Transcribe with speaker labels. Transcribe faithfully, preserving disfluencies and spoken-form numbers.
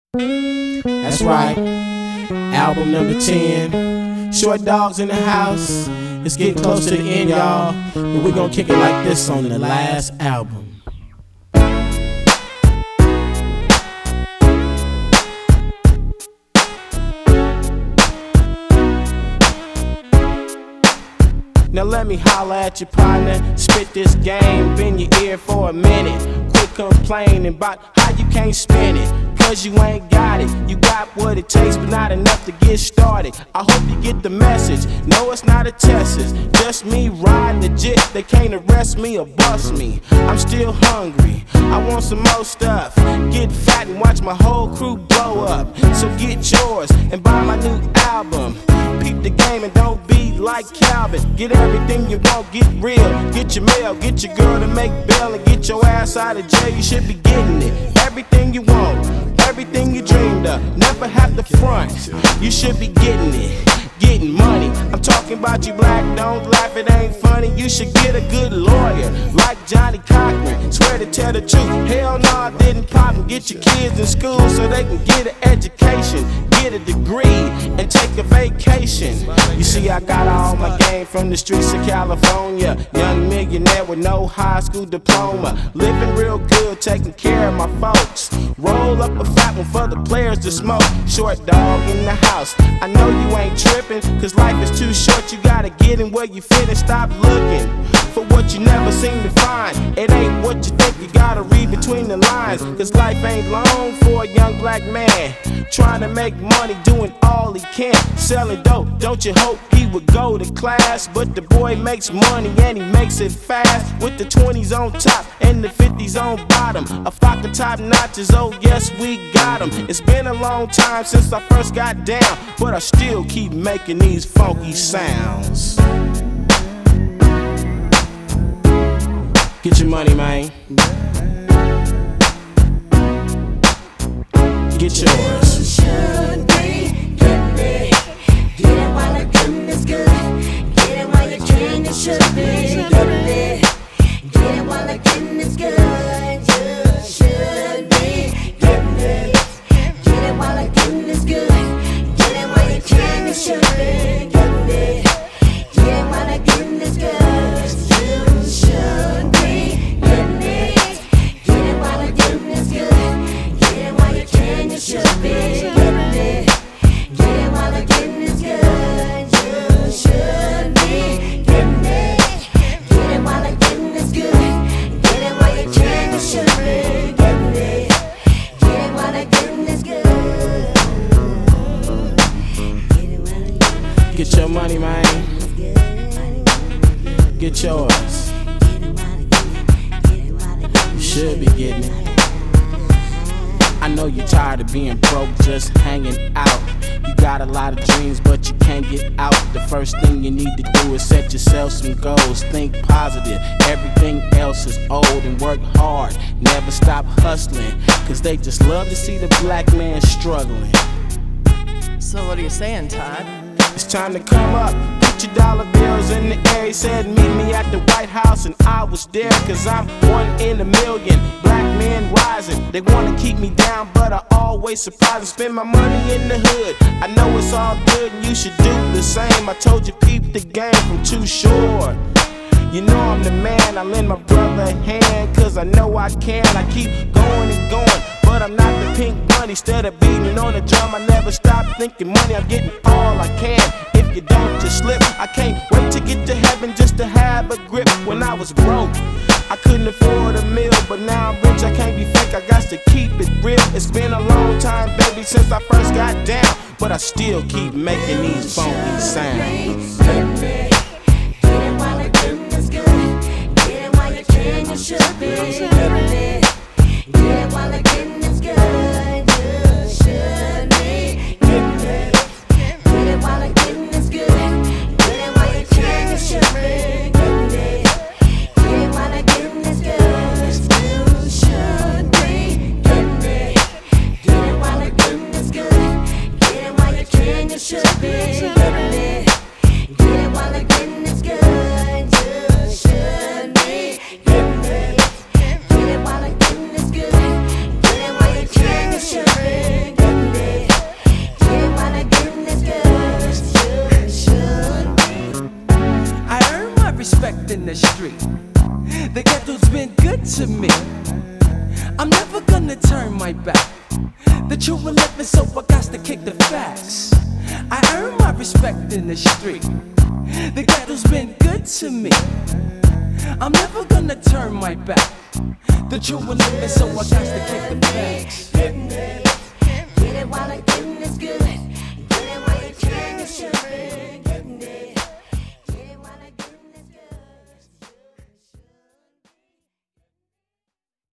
Speaker 1: That's right, album number ten. Short Dogs in the house. It's getting close to the end, y'all. But we're gonna kick it like this on the last album. Now let me holler at your partner, spit this game in your ear for a minute. Quit complaining about how you can't spin it, cause you ain't got it. You got what it takes, but not enough to get started. I hope you get the message. No, it's not a test, it's just me riding legit. They can't arrest me or bust me. I'm still hungry, I want some more stuff. Get fat and watch my whole crew blow up. So get yours and buy my new album. Peep the game and don't be like Calvin. Get everything you want, get real. Get your mail, get your girl to make bail, and get your ass out of jail. You should be getting it. Everything you want, everything you dreamed of. Never have to front. You should be getting it. Getting money. I'm talking about you black, don't laugh, it ain't funny. You should get a good lawyer like Johnny Cochran. Swear to tell the truth, hell no, I didn't pop and get your kids in school so they can get an education, get a degree, and take a vacation. You see, I got all my game from the streets of California. Young millionaire with no high school diploma. Living real good, taking care of my folks. Roll up a fat one for the players to smoke. Short dog in the house. I know you ain't tripping, cause life is too short. You gotta get in where you fit and stop looking for what you never seem to find. It ain't what you think, you gotta read between the lines. Cause life ain't long for a young black man trying to make money, doing all he can, selling dope. Don't you hope he would go to class? But the boy makes money and he makes it fast, with the twenties on top and the fifties on bottom. A flock of top notches, oh yes we got them. It's been a long time since I first got down, but I still keep making these funky sounds. Get your money, man. Get yours.
Speaker 2: You should be getting it. Get it while the getting is good. Get it while you can. You should be getting it. Get it while the getting is good. You should be getting it. Get it while the getting is good. Get it while you can. You should be getting it. Get it while the getting is good. You should be getting it. Get it while the getting is good. Get it while you can. You should be getting it. Get it while the getting is good. You should be getting it. Get it while the getting is good. Get it while you can. You should be getting it. Get it while the getting is good. Get it while the getting
Speaker 1: Get your money, man. Get yours. You should be getting it. I know you're tired of being broke, just hanging out. You got a lot of dreams, but you can't get out. The first thing you need to do is set yourself some goals. Think positive, everything else is old. And work hard, never stop hustling, cause they just love to see the black man struggling.
Speaker 3: So what are you saying, Todd?
Speaker 1: It's time to come up, put your dollar bills in the air. He said meet me at the White House, and I was there, cause I'm one in a million. Black men rising, they wanna keep me down, but I always surprise and spend my money in the hood. I know it's all good and you should do the same. I told you peep the game from Too Short. You know I'm the man, I lend my brother a hand, cause I know I can. I keep going and going, but I'm not the pink bunny. Instead of beating on the drum, I never stop thinking money. I'm getting all I can, if you don't just slip. I can't wait to get to heaven just to have a grip. When I was broke, I couldn't afford a meal, but now I'm rich, I can't be fake, I got to keep it real. It's been a long time, baby, since I first got down, but I still keep making these funky sounds.
Speaker 2: Get it while the getting is good. Get it while you can. You should be getting it. Get it while the getting is good. You should be getting it. Get it while the getting is good. Get it while you can. You should be getting it. Get it while the getting is good. You should be getting it. Get it while the getting is good. Get it while you can. You should be getting it. Get it while the getting is good. You should be getting it. Get it while the getting is good. Get it while you can. You should be getting it.
Speaker 4: street. The ghetto's been good to me. I'm never gonna turn my back. The true will living, so I got to kick the facts. I earn my respect in the street. The ghetto's been good to me. I'm never gonna turn my back. The true will living, so I got to kick the facts.
Speaker 2: Get it while I